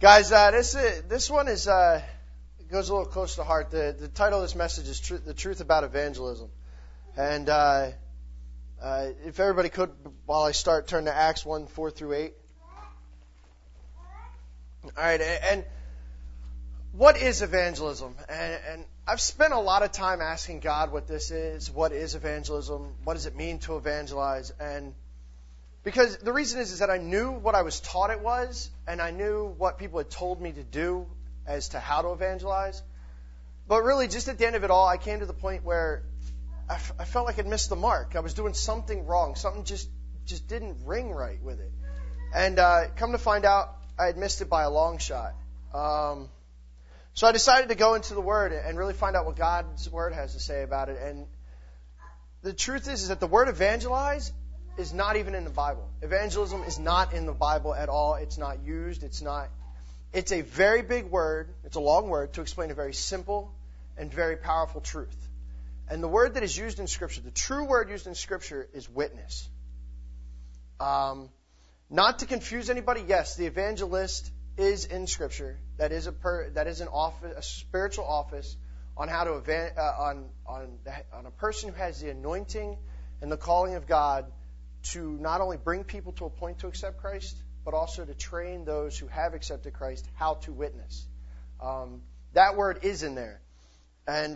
Guys, this one is goes a little close to heart. The title of this message is The Truth About Evangelism. And if everybody could, while I start, turn to Acts 1, 4 through 8. All right, and what is evangelism? And I've spent a lot of time asking God what this is. What is evangelism? What does it mean to evangelize? And because the reason is that I knew what I was taught it was, and I knew what people had told me to do as to how to evangelize. But really, just at the end of it all, I came to the point where I felt like I'd missed the mark. I was doing something wrong. Something just didn't ring right with it. And come to find out, I had missed it by a long shot. So I decided to go into the Word and really find out what God's Word has to say about it. And the truth is that the word evangelize is not even in the Bible. Evangelism is not in the Bible at all. It's not used. It's a very big word. It's a long word to explain a very simple and very powerful truth. And the word that is used in Scripture, the true word used in Scripture, is witness. Not to confuse anybody, yes, the evangelist is in Scripture. That is an office, a spiritual office on how to on a person who has the anointing and the calling of God to not only bring people to a point to accept Christ, but also to train those who have accepted Christ how to witness. That word is in there. And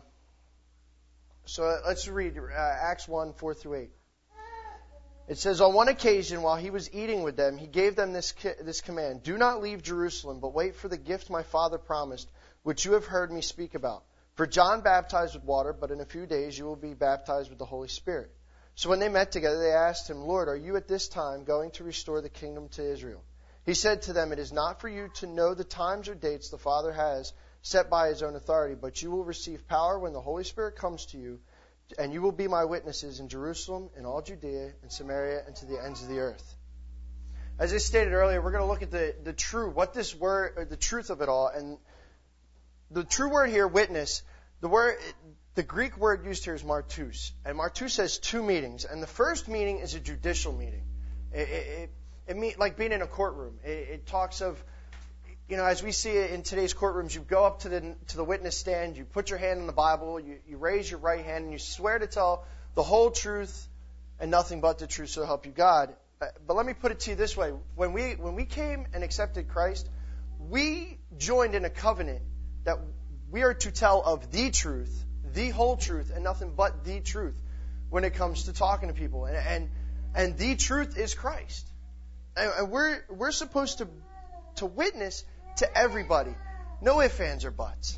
so let's read Acts 1, 4 through 8. It says, on one occasion, while he was eating with them, he gave them this command: do not leave Jerusalem, but wait for the gift my Father promised, which you have heard me speak about. For John baptized with water, but in a few days you will be baptized with the Holy Spirit. So when they met together, they asked him, Lord, are you at this time going to restore the kingdom to Israel? He said to them, it is not for you to know the times or dates the Father has set by his own authority, but you will receive power when the Holy Spirit comes to you, and you will be my witnesses in Jerusalem, in all Judea, and Samaria, and to the ends of the earth. As I stated earlier, we're going to look at the truth of it all. And the true word here, witness, the Greek word used here is martus. And martus has two meanings. And the first meaning is a judicial meaning. It means like being in a courtroom. It talks of, as we see it in today's courtrooms, you go up to the witness stand, you put your hand on the Bible, you raise your right hand, and you swear to tell the whole truth and nothing but the truth, so help you God. But let me put it to you this way. When we came and accepted Christ, we joined in a covenant that we are to tell of the truth, the whole truth, and nothing but the truth when it comes to talking to people. And the truth is Christ. And we're supposed to witness to everybody. No ifs, ands, or buts.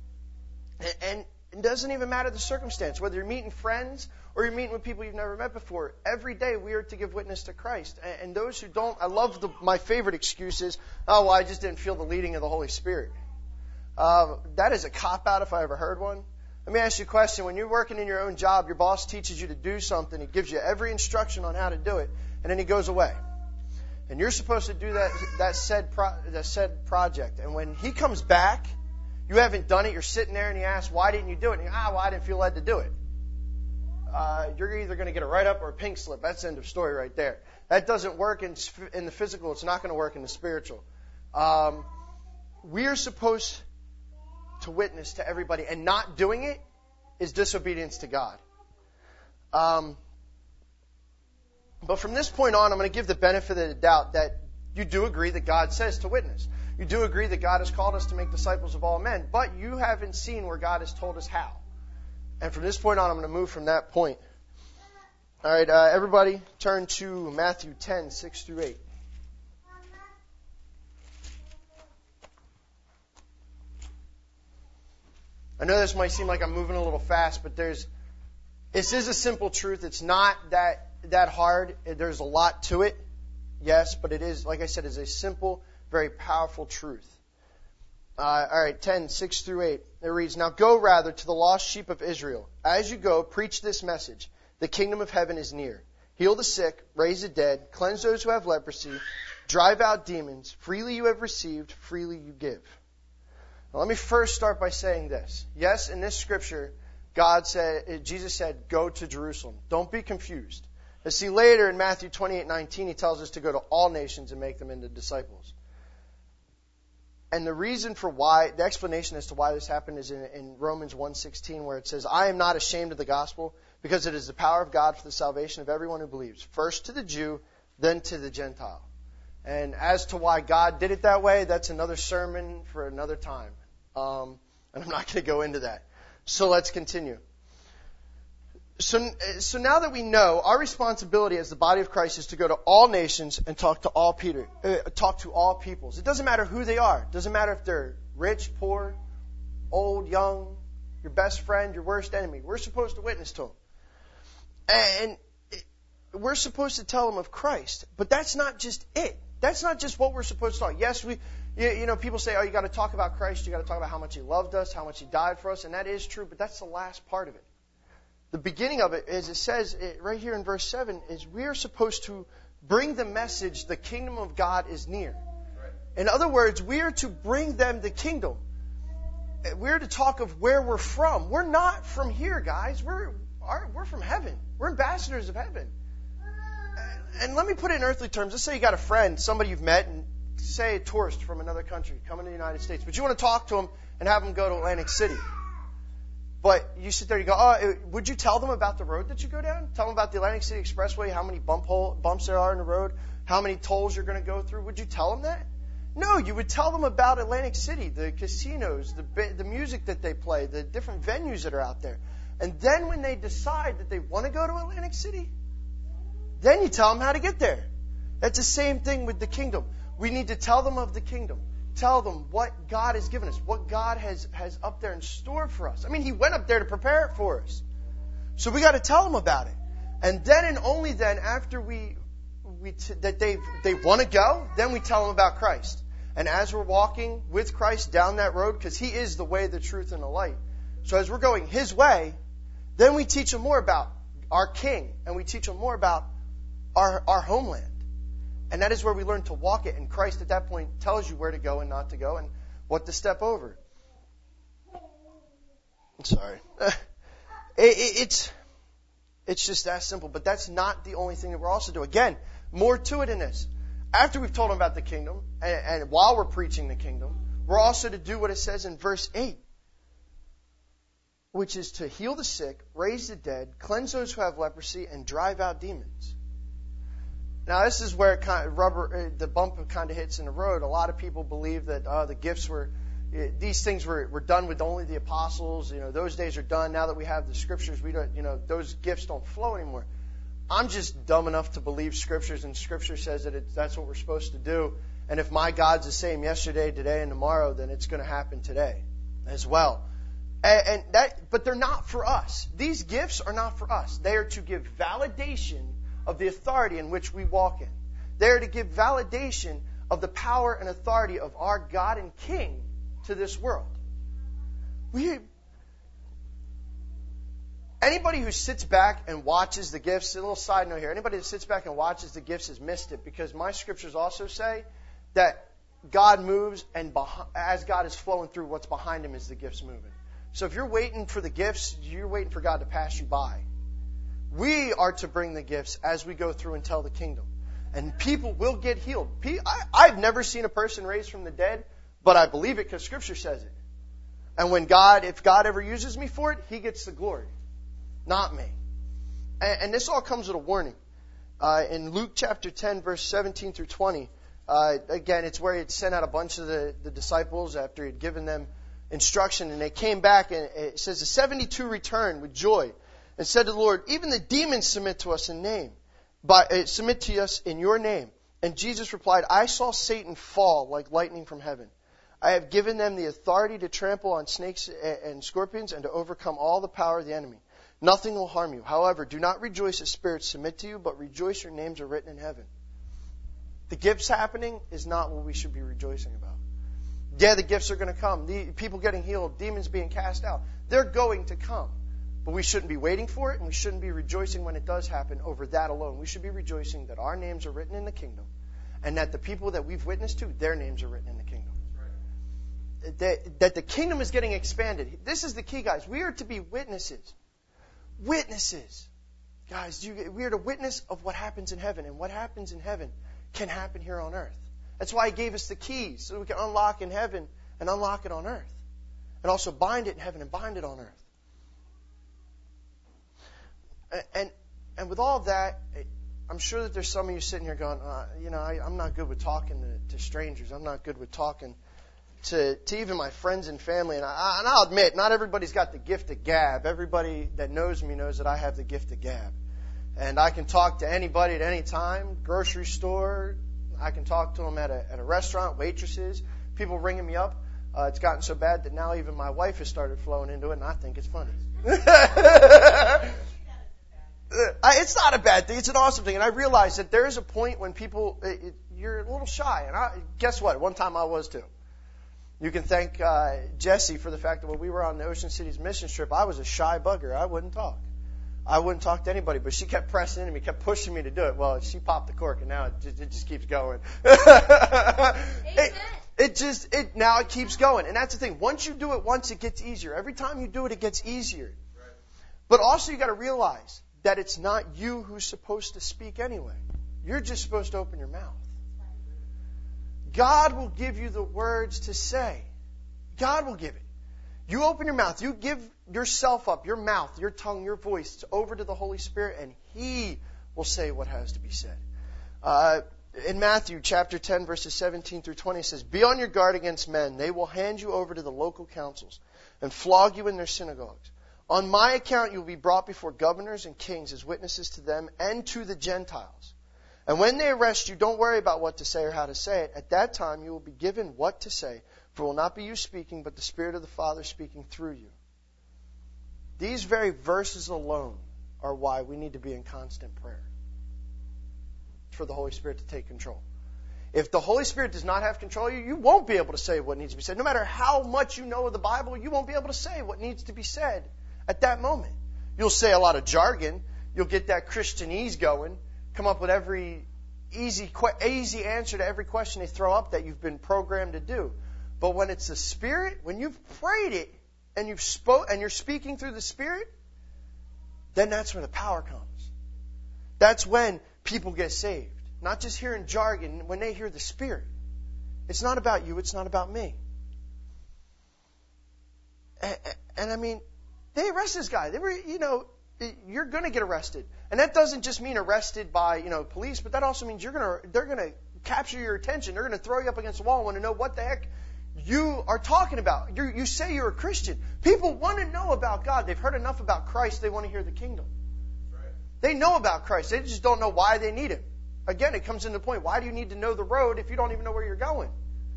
And it doesn't even matter the circumstance, whether you're meeting friends or you're meeting with people you've never met before. Every day we are to give witness to Christ. And those who don't, I love my favorite excuse is, I just didn't feel the leading of the Holy Spirit. That is a cop-out if I ever heard one. Let me ask you a question. When you're working in your own job, your boss teaches you to do something. He gives you every instruction on how to do it, and then he goes away. And you're supposed to do that said project. And when he comes back, you haven't done it. You're sitting there and he asks, why didn't you do it? And I didn't feel led to do it. You're either going to get a write-up or a pink slip. That's the end of story right there. That doesn't work in the physical. It's not going to work in the spiritual. We are supposed to witness to everybody. And not doing it is disobedience to God. But from this point on, I'm going to give the benefit of the doubt that you do agree that God says to witness. You do agree that God has called us to make disciples of all men, but you haven't seen where God has told us how. And from this point on, I'm going to move from that point. All right, everybody turn to Matthew 10, 6 through 8. I know this might seem like I'm moving a little fast, but this is a simple truth. It's not that hard. There's a lot to it, yes, but it is, like I said, is a simple, very powerful truth. All right, 10, 6 through 8. It reads, now go rather to the lost sheep of Israel. As you go, preach this message. The kingdom of heaven is near. Heal the sick, raise the dead, cleanse those who have leprosy, drive out demons. Freely you have received, freely you give. Now, let me first start by saying this. Yes, in this scripture, Jesus said, go to Jerusalem. Don't be confused. Let's see, later in Matthew 28:19, he tells us to go to all nations and make them into disciples. And the reason for why, the explanation as to why this happened is in Romans 1:16, where it says, I am not ashamed of the gospel, because it is the power of God for the salvation of everyone who believes, first to the Jew, then to the Gentile. And as to why God did it that way, that's another sermon for another time. And I'm not going to go into that. So let's continue. So now that we know, our responsibility as the body of Christ is to go to all nations and talk to all peoples. It doesn't matter who they are. It doesn't matter if they're rich, poor, old, young, your best friend, your worst enemy. We're supposed to witness to them. And we're supposed to tell them of Christ. But that's not just it. That's not just what we're supposed to talk. Yes, people say, you got to talk about Christ. You got to talk about how much He loved us, how much He died for us. And that is true, but that's the last part of it. The beginning of it, as it says right here in verse 7, is we are supposed to bring the message, the kingdom of God is near. In other words, we are to bring them the kingdom. We're to talk of where we're from. We're not from here, guys. We're from heaven. We're ambassadors of heaven. And let me put it in earthly terms. Let's say you got a friend, somebody you've met, and say a tourist from another country coming to the United States. But you want to talk to them and have them go to Atlantic City. But you sit there and you go, would you tell them about the road that you go down? Tell them about the Atlantic City Expressway, how many bumps there are in the road, how many tolls you're going to go through. Would you tell them that? No, you would tell them about Atlantic City, the casinos, the music that they play, the different venues that are out there. And then when they decide that they want to go to Atlantic City, then you tell them how to get there. That's the same thing with the kingdom. We need to tell them of the kingdom. Tell them what God has given us, what God has up there in store for us. I mean, He went up there to prepare it for us. So we got to tell them about it. And then and only then, after that they want to go, then we tell them about Christ. And as we're walking with Christ down that road, because He is the way, the truth, and the light. So as we're going His way, then we teach them more about our King, and we teach them more about our homeland. And that is where we learn to walk it. And Christ at that point tells you where to go and not to go and what to step over. I'm sorry. It's just that simple. But that's not the only thing that we're also doing. Again, more to it in this. After we've told them about the kingdom, and while we're preaching the kingdom, we're also to do what it says in verse 8, which is to heal the sick, raise the dead, cleanse those who have leprosy, and drive out demons. Now, this is where the bump kind of hits in the road. A lot of people believe that the gifts these things were done with only the apostles. Those days are done. Now that we have the scriptures, we don't, those gifts don't flow anymore. I'm just dumb enough to believe scriptures, and Scripture says that that's what we're supposed to do. And if my God's the same yesterday, today, and tomorrow, then it's going to happen today as well. But they're not for us. These gifts are not for us. They are to give validation of the authority in which we walk in. They are to give validation of the power and authority of our God and King to this world. Anybody who sits back and watches the gifts, a little side note here, anybody that sits back and watches the gifts has missed it, because my scriptures also say that God moves, and as God is flowing through, what's behind Him is the gifts moving. So if you're waiting for the gifts, you're waiting for God to pass you by. We are to bring the gifts as we go through and tell the kingdom. And people will get healed. I've never seen a person raised from the dead, but I believe it because Scripture says it. And if God ever uses me for it, He gets the glory, not me. And this all comes with a warning. In Luke chapter 10, verse 17 through 20, again, it's where He had sent out a bunch of the disciples after He had given them instruction. And they came back, and it says the 72 returned with joy and said to the Lord, even the demons submit to us submit to us in your name. And Jesus replied, I saw Satan fall like lightning from heaven. I have given them the authority to trample on snakes and scorpions and to overcome all the power of the enemy. Nothing will harm you. However, do not rejoice as spirits submit to you, but rejoice your names are written in heaven. The gifts happening is not what we should be rejoicing about. Yeah, the gifts are going to come. The people getting healed, demons being cast out. They're going to come. But we shouldn't be waiting for it, and we shouldn't be rejoicing when it does happen over that alone. We should be rejoicing that our names are written in the kingdom, and that the people that we've witnessed to, their names are written in the kingdom. Right. That the kingdom is getting expanded. This is the key, guys. We are to be witnesses. Witnesses. Guys, we are to witness of what happens in heaven, and what happens in heaven can happen here on earth. That's why He gave us the keys, so we can unlock in heaven and unlock it on earth. And also bind it in heaven and bind it on earth. And with all of that, I'm sure that there's some of you sitting here going, I'm not good with talking to strangers. I'm not good with talking to even my friends and family. And I'll admit, not everybody's got the gift of gab. Everybody that knows me knows that I have the gift of gab. And I can talk to anybody at any time, grocery store. I can talk to them at a restaurant, waitresses, people ringing me up. It's gotten so bad that now even my wife has started flowing into it, and I think it's funny. It's not a bad thing. It's an awesome thing. And I realize that there is a point when people, you're a little shy. And guess what? One time I was too. You can thank Jesse for the fact that when we were on the Ocean Cities mission trip, I was a shy bugger. I wouldn't talk. I wouldn't talk to anybody, but she kept pressing into me, kept pushing me to do it. Well, she popped the cork, and now it just keeps going. Now it keeps going. And that's the thing. Once you do it once, it gets easier. Every time you do it, it gets easier. Right. But also you got to realize that it's not you who's supposed to speak anyway. You're just supposed to open your mouth. God will give you the words to say. God will give it. You open your mouth. You give yourself up, your mouth, your tongue, your voice over to the Holy Spirit, and He will say what has to be said. In Matthew chapter 10, verses 17 through 20, it says, "Be on your guard against men. They will hand you over to the local councils and flog you in their synagogues. On my account you will be brought before governors and kings as witnesses to them and to the Gentiles. And when they arrest you, don't worry about what to say or how to say it. At that time you will be given what to say, for it will not be you speaking, but the Spirit of the Father speaking through you." These very verses alone are why we need to be in constant prayer. For the Holy Spirit to take control. If the Holy Spirit does not have control of you, you won't be able to say what needs to be said. No matter how much you know of the Bible, you won't be able to say what needs to be said at that moment. You'll say a lot of jargon. You'll get that Christianese going. Come up with every easy answer to every question they throw up that you've been programmed to do. But when it's the Spirit, when you've prayed it and you're speaking through the Spirit, then that's where the power comes. That's when people get saved. Not just hearing jargon, when they hear the Spirit. It's not about you, it's not about me. And I mean, they arrested this guy. They were, you're going to get arrested. And that doesn't just mean arrested by, police, but that also means they're going to capture your attention. They're going to throw you up against the wall and want to know what the heck you are talking about. You say you're a Christian. People want to know about God. They've heard enough about Christ. They want to hear the kingdom. Right. They know about Christ. They just don't know why they need Him. Again, it comes into the point. Why do you need to know the road if you don't even know where you're going?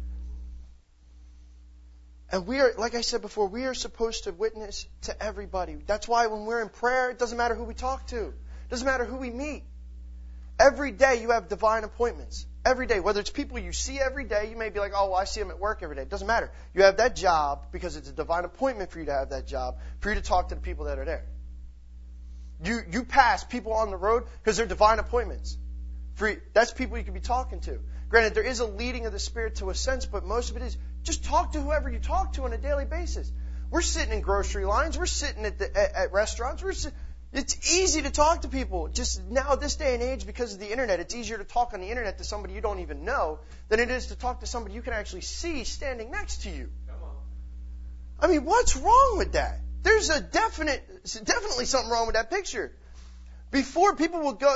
And we are, like I said before, we are supposed to witness to everybody. That's why when we're in prayer, it doesn't matter who we talk to. It doesn't matter who we meet. Every day you have divine appointments. Every day. Whether it's people you see every day, you may be like, oh, well, I see them at work every day. It doesn't matter. You have that job because it's a divine appointment for you to have that job, for you to talk to the people that are there. You pass people on the road because they're divine appointments. That's people you could be talking to. Granted, there is a leading of the Spirit to a sense, but most of it is just talk to whoever you talk to on a daily basis. We're sitting in grocery lines. We're sitting at restaurants. It's easy to talk to people. Just now, this day and age, because of the Internet, it's easier to talk on the Internet to somebody you don't even know than it is to talk to somebody you can actually see standing next to you. Come on. I mean, what's wrong with that? There's definitely something wrong with that picture. Before, people would go,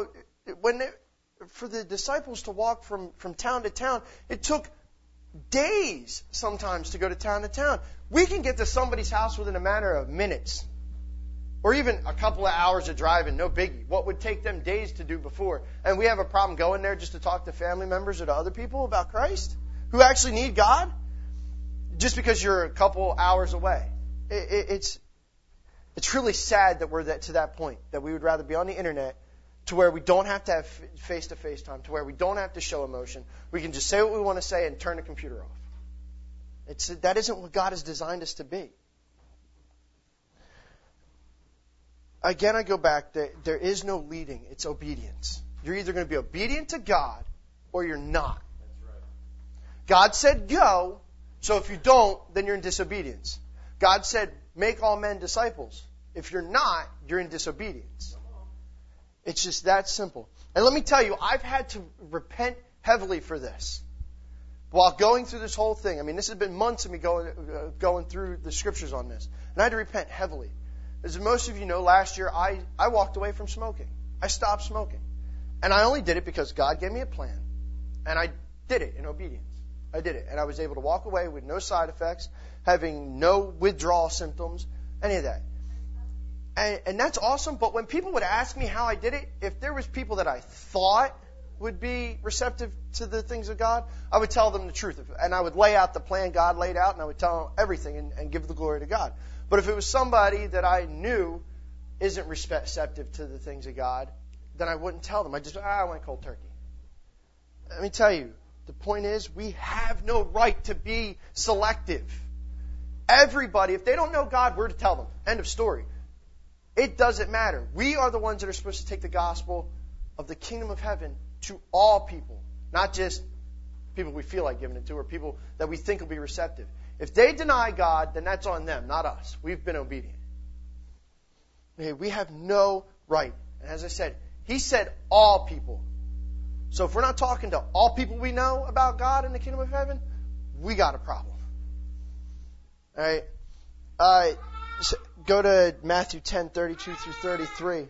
for the disciples to walk from town to town, it took days sometimes to go to town. We can get to somebody's house within a matter of minutes. Or even a couple of hours of driving, no biggie. What would take them days to do before? And we have a problem going there just to talk to family members or to other people about Christ who actually need God just because you're a couple hours away. It's really sad that we're to that point, that we would rather be on the Internet to where we don't have to have face-to-face time, to where we don't have to show emotion. We can just say what we want to say and turn the computer off. That isn't what God has designed us to be. Again, I go back. There is no leading. It's obedience. You're either going to be obedient to God or you're not. That's right. God said go, so if you don't, then you're in disobedience. God said make all men disciples. If you're not, you're in disobedience. It's just that simple. And let me tell you, I've had to repent heavily for this. while going through this whole thing, I mean, this has been months of me going through the scriptures on this. And I had to repent heavily. As most of you know, last year I walked away from smoking. I stopped smoking. And I only did it because God gave me a plan. And I did it in obedience. I did it. And I was able to walk away with no side effects, having no withdrawal symptoms, any of that. And that's awesome. But when people would ask me how I did it, if there was people that I thought would be receptive to the things of God, I would tell them the truth. And I would lay out the plan God laid out, and I would tell them everything and give the glory to God. But if it was somebody that I knew isn't receptive to the things of God, then I wouldn't tell them. I went cold turkey. Let me tell you, the point is, we have no right to be selective. Everybody, if they don't know God, we're to tell them. End of story. It doesn't matter. We are the ones that are supposed to take the gospel of the kingdom of heaven to all people, not just people we feel like giving it to or people that we think will be receptive. If they deny God, then that's on them, not us. We've been obedient. Okay, we have no right. And as I said, He said all people. So if we're not talking to all people we know about God in the kingdom of heaven, we got a problem. All right. Go to Matthew 10:32 through 33.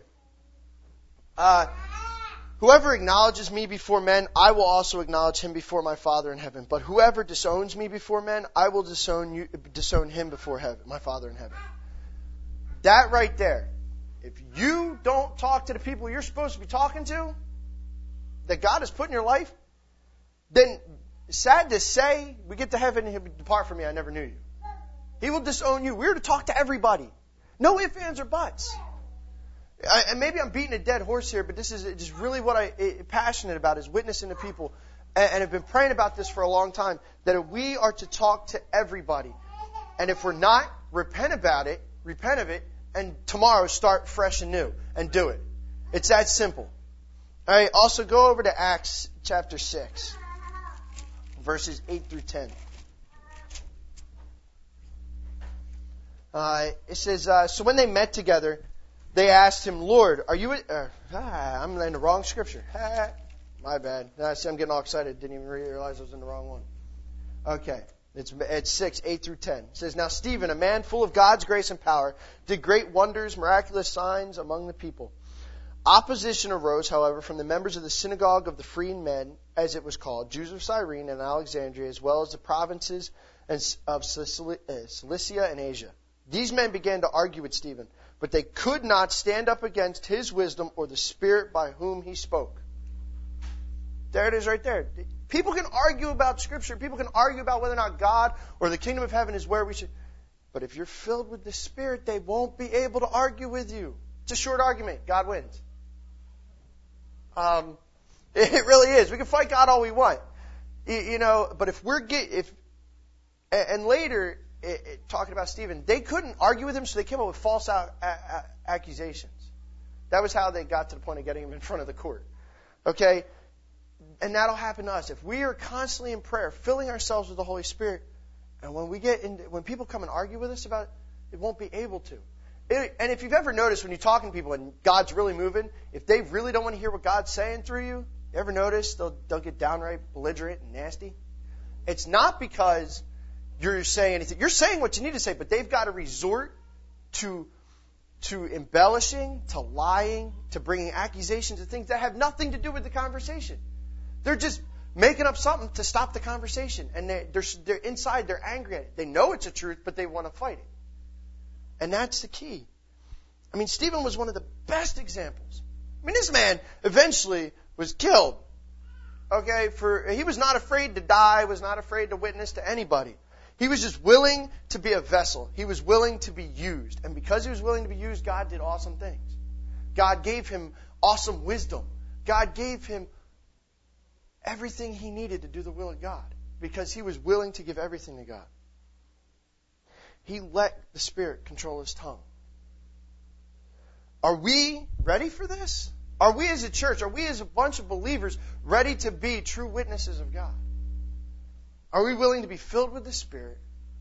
Whoever acknowledges me before men, I will also acknowledge him before my Father in heaven. But whoever disowns me before men, I will disown him before heaven, my Father in heaven. That right there. If you don't talk to the people you're supposed to be talking to, that God has put in your life, then sad to say, we get to heaven and He'll depart from me, I never knew you. He will disown you. We're to talk to everybody. No ifs, ands, or buts. And maybe I'm beating a dead horse here, but this is just really what I'm passionate about, is witnessing to people. And I've been praying about this for a long time, that we are to talk to everybody. And if we're not, repent of it, and tomorrow start fresh and new and do it. It's that simple. All right, also go over to Acts chapter 6, verses 8 through 10. It says, so when they met together, they asked him, Lord, are you... I'm in the wrong scripture. My bad. See, I'm getting all excited. Didn't even realize I was in the wrong one. Okay. It's 6, 8 through 10. It says, now Stephen, a man full of God's grace and power, did great wonders, miraculous signs among the people. Opposition arose, however, from the members of the synagogue of the freeing men, as it was called, Jews of Cyrene and Alexandria, as well as the provinces of Cilicia and Asia. These men began to argue with Stephen, but they could not stand up against his wisdom or the Spirit by whom he spoke. There it is right there. People can argue about Scripture. People can argue about whether or not God or the kingdom of heaven is where we should. But if you're filled with the Spirit, they won't be able to argue with you. It's a short argument. God wins. It really is. We can fight God all we want. But if and later, talking about Stephen, they couldn't argue with him, so they came up with false accusations. That was how they got to the point of getting him in front of the court. Okay? And that'll happen to us. If we are constantly in prayer, filling ourselves with the Holy Spirit, and when people come and argue with us about it, won't be able to. And if you've ever noticed when you're talking to people and God's really moving, if they really don't want to hear what God's saying through you, you ever notice they'll get downright belligerent and nasty? It's not because you're saying anything. You're saying what you need to say, but they've got to resort to embellishing, to lying, to bringing accusations and things that have nothing to do with the conversation. They're just making up something to stop the conversation. And they're inside, they're angry at it. They know it's a truth, but they want to fight it. And that's the key. I mean, Stephen was one of the best examples. I mean, this man eventually was killed. Okay? He was not afraid to die, was not afraid to witness to anybody. He was just willing to be a vessel. He was willing to be used. And because he was willing to be used, God did awesome things. God gave him awesome wisdom. God gave him everything he needed to do the will of God because he was willing to give everything to God. He let the Spirit control his tongue. Are we ready for this? Are we as a church, are we as a bunch of believers ready to be true witnesses of God? Are we willing to be filled with the Spirit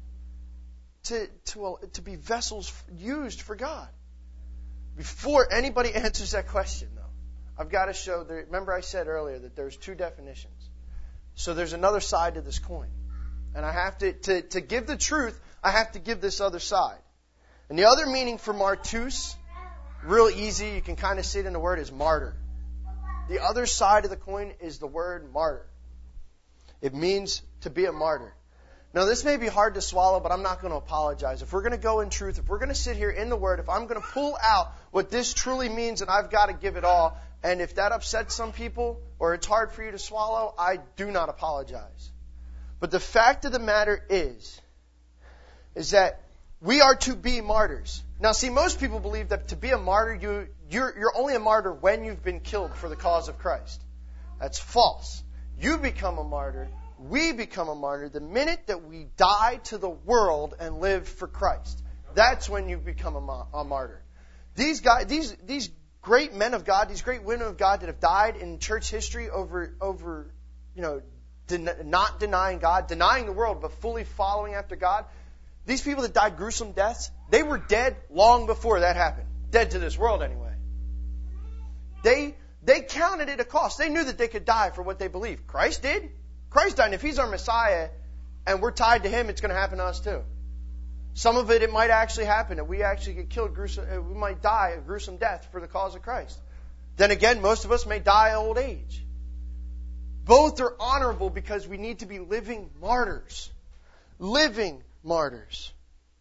to be vessels used for God? Before anybody answers that question, though, I've got to show, remember I said earlier that there's two definitions. So there's another side to this coin. And I have to give the truth, I have to give this other side. And the other meaning for martus, real easy, you can kind of see it in the word, is martyr. The other side of the coin is the word martyr. It means to be a martyr. Now, this may be hard to swallow, but I'm not going to apologize. If we're going to go in truth, if we're going to sit here in the Word, if I'm going to pull out what this truly means, and I've got to give it all, and if that upsets some people, or it's hard for you to swallow, I do not apologize. But the fact of the matter is that we are to be martyrs. Now, see, most people believe that to be a martyr, you're only a martyr when you've been killed for the cause of Christ. That's false. You become a martyr. We become a martyr the minute that we die to the world and live for Christ. That's when you become a martyr. These guys, these great men of God, these great women of God that have died in church history over not denying God, denying the world, but fully following after God. These people that died gruesome deaths, they were dead long before that happened. Dead to this world anyway. They counted it a cost. They knew that they could die for what they believed. Christ did. Christ died. And if He's our Messiah and we're tied to Him, it's going to happen to us too. Some of it might actually happen that we actually get killed we might die a gruesome death for the cause of Christ. Then again, most of us may die old age. Both are honorable because we need to be living martyrs. Living martyrs.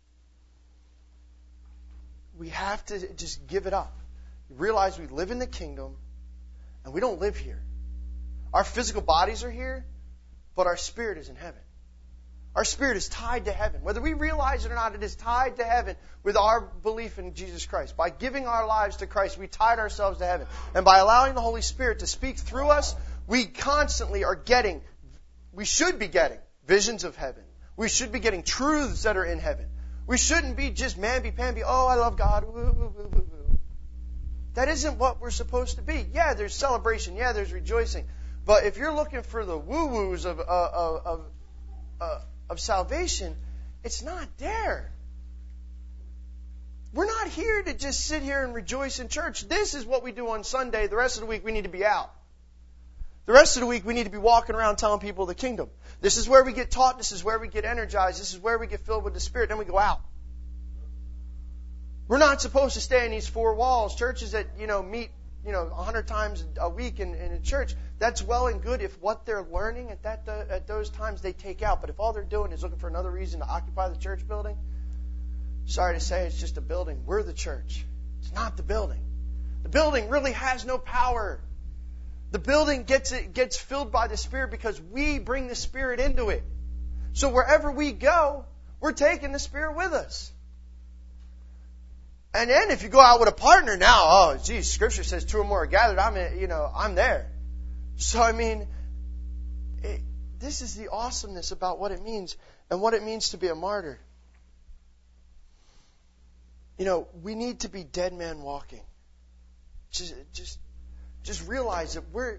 We have to just give it up. Realize we live in the kingdom and we don't live here. Our physical bodies are here, but our spirit is in heaven. Our spirit is tied to heaven. Whether we realize it or not, it is tied to heaven with our belief in Jesus Christ. By giving our lives to Christ, we tied ourselves to heaven. And by allowing the Holy Spirit to speak through us, we constantly we should be getting visions of heaven. We should be getting truths that are in heaven. We shouldn't be just mamby-pamby, oh, I love God. Woo, woo, woo, woo, woo. That isn't what we're supposed to be. Yeah, there's celebration. Yeah, there's rejoicing. But if you're looking for the woo-woos of salvation, it's not there. We're not here to just sit here and rejoice in church. This is what we do on Sunday. The rest of the week, we need to be out. The rest of the week, we need to be walking around telling people the kingdom. This is where we get taught. This is where we get energized. This is where we get filled with the Spirit. Then we go out. We're not supposed to stay in these four walls. Churches that, meet 100 times a week in a church, that's well and good if what they're learning at those times they take out. But if all they're doing is looking for another reason to occupy the church building, sorry to say, it's just a building. We're the church. It's not the building. The building really has no power. The building gets filled by the Spirit because we bring the Spirit into it. So wherever we go, we're taking the Spirit with us. And then if you go out with a partner now, Scripture says 2 or more are gathered, I'm there. So this is the awesomeness about what it means and what it means to be a martyr. We need to be dead man walking. Just realize that we're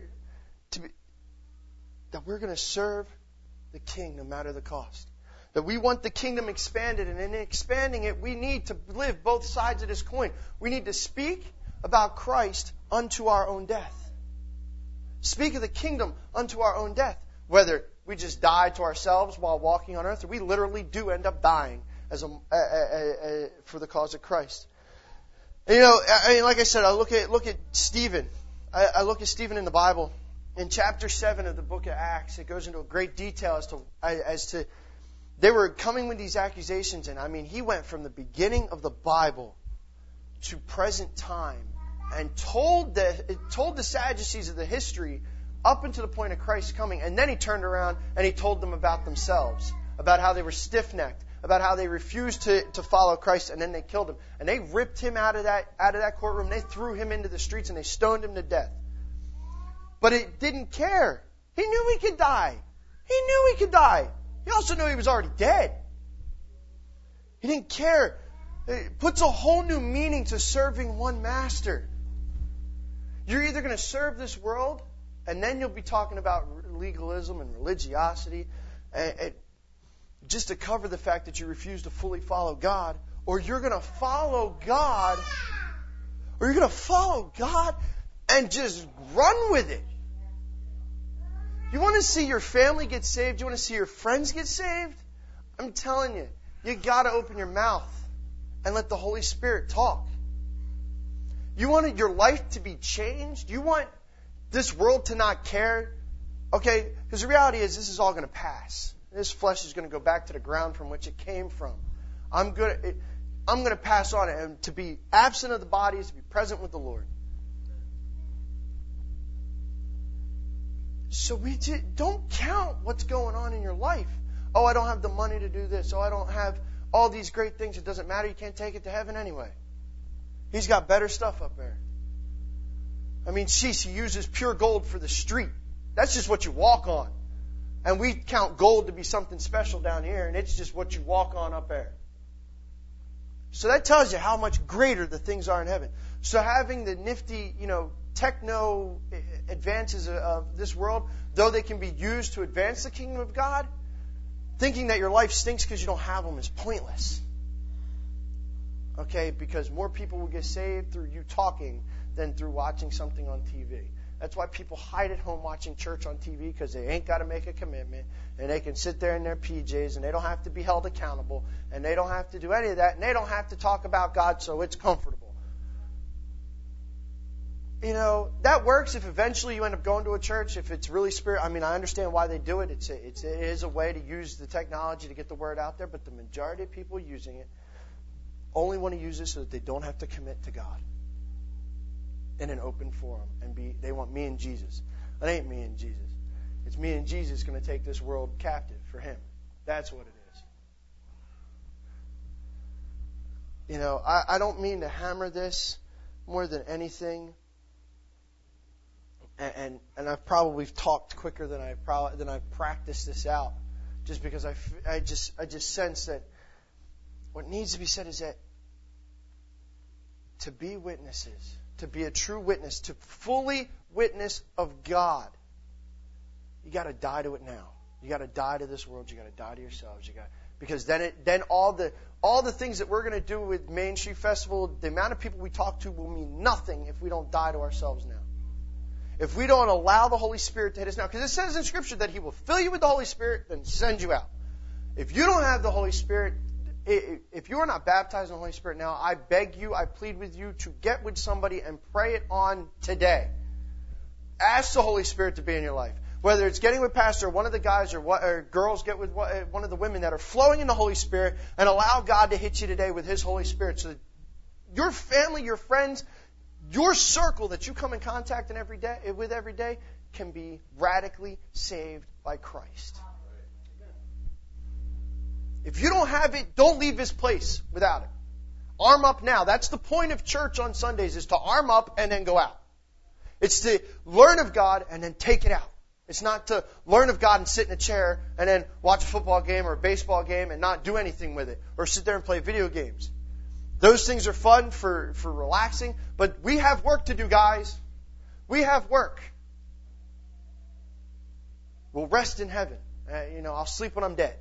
going to serve the King no matter the cost. That we want the kingdom expanded, and in expanding it, we need to live both sides of this coin. We need to speak about Christ unto our own death. Speak of the kingdom unto our own death. Whether we just die to ourselves while walking on earth, or we literally do end up dying for the cause of Christ. And, like I said, I look at Stephen. I look at Stephen in the Bible. In chapter 7 of the book of Acts, it goes into a great detail as to they were coming with these accusations, and he went from the beginning of the Bible to present time and told the Sadducees of the history up until the point of Christ coming, and then he turned around and he told them about themselves, about how they were stiff-necked, about how they refused to follow Christ, and then they killed him. And they ripped him out of that courtroom, they threw him into the streets, and they stoned him to death. But it didn't care. He knew he could die. He also knew he was already dead. He didn't care. It puts a whole new meaning to serving one master. You're either going to serve this world, and then you'll be talking about legalism and religiosity, and just to cover the fact that you refuse to fully follow God, or you're going to follow God, and just run with it. You want to see your family get saved? You want to see your friends get saved? I'm telling you, you got to open your mouth and let the Holy Spirit talk. You want your life to be changed? You want this world to not care? Okay, because the reality is this is all going to pass. This flesh is going to go back to the ground from which it came from. I'm going to pass on it, and to be absent of the body is to be present with the Lord. So don't count what's going on in your life. Oh, I don't have the money to do this. Oh, I don't have all these great things. It doesn't matter. You can't take it to heaven anyway. He's got better stuff up there. I mean, he uses pure gold for the street. That's just what you walk on. And we count gold to be something special down here, and it's just what you walk on up there. So that tells you how much greater the things are in heaven. So having the nifty, techno advances of this world, though they can be used to advance the kingdom of God, thinking that your life stinks because you don't have them is pointless. Okay? Because more people will get saved through you talking than through watching something on TV. That's why people hide at home watching church on TV, because they ain't got to make a commitment, and they can sit there in their PJs, and they don't have to be held accountable, and they don't have to do any of that, and they don't have to talk about God, so it's comfortable. That works if eventually you end up going to a church, if it's really spirit. I mean, I understand why they do it. It is a way to use the technology to get the word out there, but the majority of people using it only want to use it so that they don't have to commit to God in an open forum, and they want me and Jesus. It ain't me and Jesus. It's me and Jesus going to take this world captive for Him. That's what it is. I don't mean to hammer this more than anything, and I've probably talked quicker than I've practiced this out, just because I just sense that what needs to be said is that to be witnesses, to be a true witness, to fully witness of God, you got to die to it now. You got to die to this world. You got to die to yourselves. Because then all the things that we're going to do with Main Street Festival, the amount of people we talk to will mean nothing if we don't die to ourselves now. If we don't allow the Holy Spirit to hit us now, because it says in Scripture that He will fill you with the Holy Spirit, then send you out. If you don't have the Holy Spirit, if you are not baptized in the Holy Spirit now, I beg you, I plead with you to get with somebody and pray it on today. Ask the Holy Spirit to be in your life. Whether it's getting with pastor, one of the guys, or girls get with one of the women that are flowing in the Holy Spirit, and allow God to hit you today with His Holy Spirit, so that your family, your friends, your circle that you come in contact with every day can be radically saved by Christ. If you don't have it, don't leave this place without it. Arm up now. That's the point of church on Sundays, is to arm up and then go out. It's to learn of God and then take it out. It's not to learn of God and sit in a chair and then watch a football game or a baseball game and not do anything with it, or sit there and play video games. Those things are fun for relaxing, but we have work to do, guys. We have work. We'll rest in heaven. I'll sleep when I'm dead.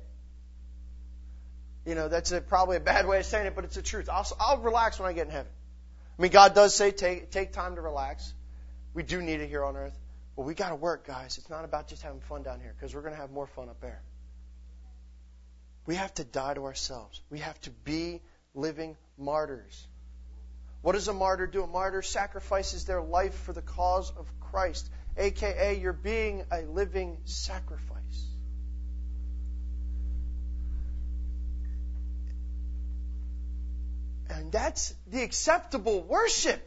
That's probably a bad way of saying it, but it's the truth. I'll relax when I get in heaven. I mean, God does say take time to relax. We do need it here on earth. But we got to work, guys. It's not about just having fun down here, because we're going to have more fun up there. We have to die to ourselves. We have to be living martyrs. What does a martyr do? A martyr sacrifices their life for the cause of Christ, a.k.a. you're being a living sacrifice. And that's the acceptable worship.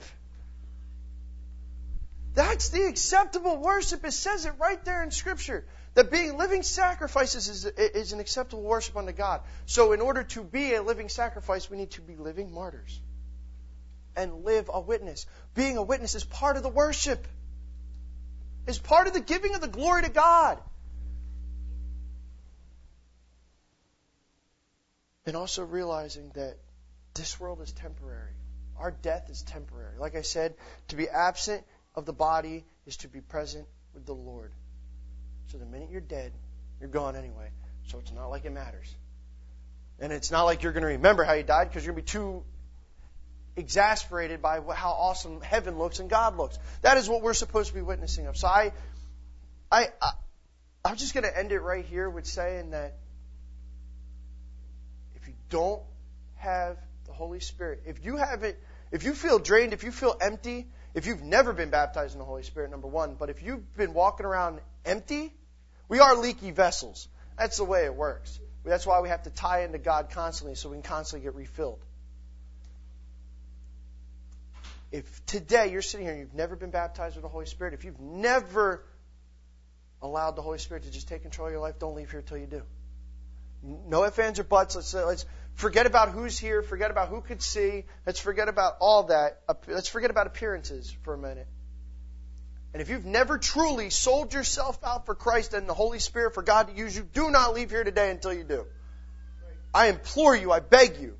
That's the acceptable worship. It says it right there in Scripture. That being living sacrifices is an acceptable worship unto God. So in order to be a living sacrifice, we need to be living martyrs. And live a witness. Being a witness is part of the worship. It's part of the giving of the glory to God. And also realizing that this world is temporary. Our death is temporary. Like I said, to be absent of the body is to be present with the Lord. So the minute you're dead, you're gone anyway. So it's not like it matters. And it's not like you're going to remember how you died, because you're going to be too exasperated by how awesome heaven looks and God looks. That is what we're supposed to be witnessing of. So I'm just going to end it right here with saying that if you don't have the Holy Spirit, if you feel drained, if you feel empty, if you've never been baptized in the Holy Spirit, number one, but if you've been walking around empty, we are leaky vessels. That's the way it works. That's why we have to tie into God constantly so we can constantly get refilled. If today you're sitting here and you've never been baptized with the Holy Spirit, if you've never allowed the Holy Spirit to just take control of your life, don't leave here till you do. No ifs, ands, or buts. Let's forget about who's here. Forget about who could see. Let's forget about all that. Let's forget about appearances for a minute. And if you've never truly sold yourself out for Christ and the Holy Spirit for God to use you, do not leave here today until you do. I implore you, I beg you.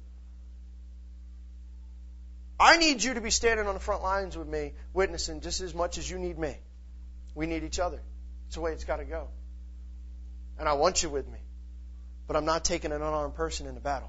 I need you to be standing on the front lines with me, witnessing just as much as you need me. We need each other. It's the way it's got to go. And I want you with me. But I'm not taking an unarmed person into battle.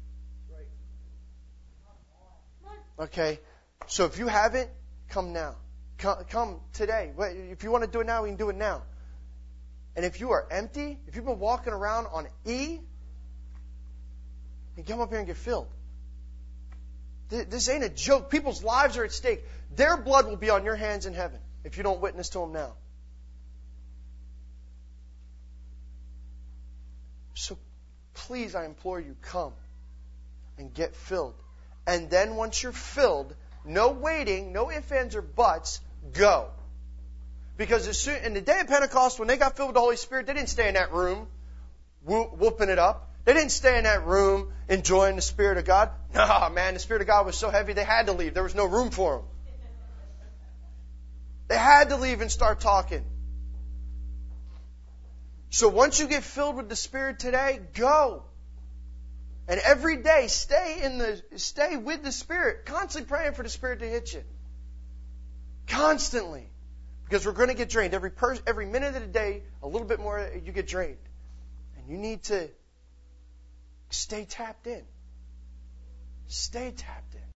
Okay? So if you haven't, come now. Come today. If you want to do it now, we can do it now. And if you are empty, if you've been walking around on E, then come up here and get filled. This ain't a joke. People's lives are at stake. Their blood will be on your hands in heaven if you don't witness to them now. So please, I implore you, come and get filled. And then once you're filled, no waiting, no ifs, ands, or buts, go. Because in the day of Pentecost, when they got filled with the Holy Spirit, they didn't stay in that room whooping it up. They didn't stay in that room enjoying the Spirit of God. No, man, the Spirit of God was so heavy they had to leave. There was no room for them. They had to leave and start talking. So once you get filled with the Spirit today, go. And every day, stay with the Spirit. Constantly praying for the Spirit to hit you. Constantly. Because we're going to get drained. Every minute of the day, a little bit more, you get drained. And you need to stay tapped in. Stay tapped in.